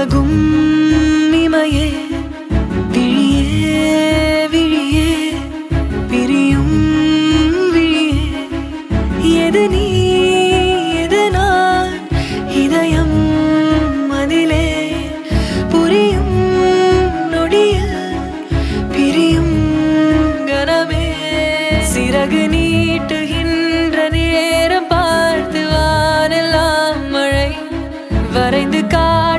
விலகும் இமையே விழியே விழியே பிரியும் விழியே எது நீ எது நான் இதயம் அதிலே புரியும் நொடியில் பிரியும் கனமே சிறகு நீட்டுகின்ற நேரம் பார்த்து வானெல்லாம் மழை வரைந்து